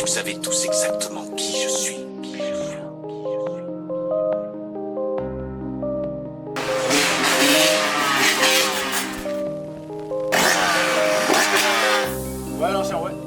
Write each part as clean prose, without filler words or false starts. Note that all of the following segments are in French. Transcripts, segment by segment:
Vous savez tous exactement qui je suis. Ouais, l'ancien, ouais.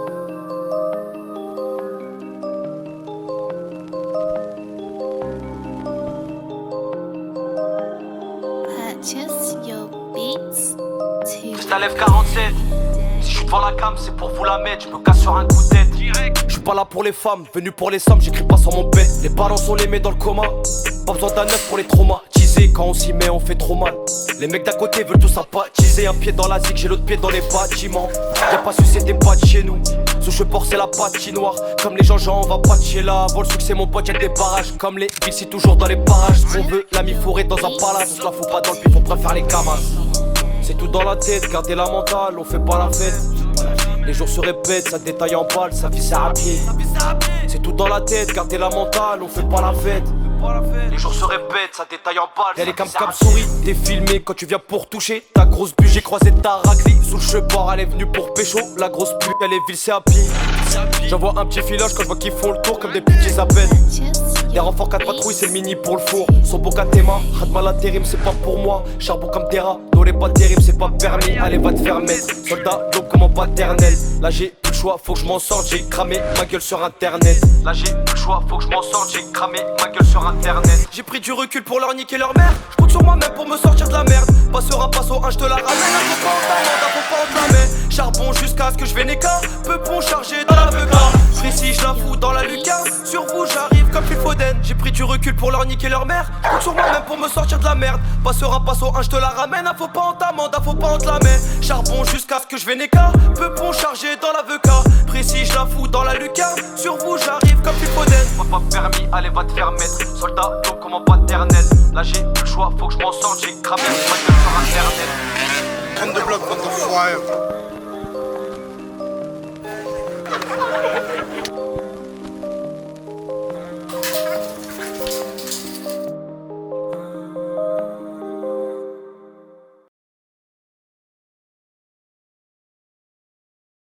Purchase your beats to J't'enlève 47. Si je suis devant la cam, c'est pour vous la mettre. Je me casse sur un coup de tête. Je suis pas là pour les femmes, venu pour les sommes. J'écris pas sur mon bête. Les balances on les met dans le coma. Pas besoin d'un neuf pour les traumatiser. Quand on s'y met, on fait trop mal. Les mecs d'à côté veulent tous sympathiser. Un pied dans la zig, j'ai l'autre pied dans les bâtiments. Y'a pas su, c'était pas de chez nous. Sous je porte, c'est la patinoire. Comme les gens, on va pas de chez là. Avant le succès, mon pote, y'a des barrages. Comme les villes, c'est toujours dans les parages. Ce qu'on veut, l'ami fourré dans un palace. On se la fout pas dans le pif, on préfère les camas. C'est tout dans la tête, gardez la mentale, on fait pas la fête. Les jours se répètent, ça détaille en balle, ça vise à pied. C'est tout dans la tête, gardez la mentale, on fait pas la fête. Les jours se répètent, ça détaille en balle. Elle est comme souris, t'es filmé quand tu viens pour toucher. Ta grosse bûche, j'ai croisé ta raclée. Sous le chebord, elle est venue pour pécho. La grosse pute, elle est ville, c'est à pied. J'envoie un petit filoche quand je vois qu'ils font le tour comme des petits appels. Des renforts 4 patrouilles, c'est le mini pour le four. Son beau Katema, Radmal intérim, c'est pas pour moi. Charbon comme Terra, dans les pas terribles, c'est pas permis. Allez, va te faire mettre. Soldat, donc comment paternel. Là, j'ai plus le choix, faut que je m'en sorte. J'ai cramé ma gueule sur internet. Là, j'ai plus le choix, faut que je m'en sorte. J'ai cramé ma gueule sur internet. J'ai pris du recul pour leur niquer leur mère. Je compte sur moi-même pour me sortir de la merde. Passera pas au 1, je te la ramène. Faut pas entamer. Charbon jusqu'à ce que je vais n'écart. Peupon chargé dans la veuga. Précis, je la fous dans la lucarne. Sur vous, j'arrive comme Phil Foden. J'ai pris du recul pour leur niquer leur mère. Compte sur moi-même pour me sortir de la merde. Passera pas au 1, je te la ramène. Faut pas entamer, faut pas entlamer. Charbon jusqu'à ce que je vais n'écart. Peupon chargé dans la veuga. Précis, je la fous dans la lucarne. Sur vous, j'arrive comme Phil Foden. Pas permis, allez, va te faire mettre. Soldat, donc comment paternel. Là, j'ai plus le choix, faut que je m'en sorte. J'ai cramé ma gueule sur internet. Prendre de bloc, bande d'enfoirés.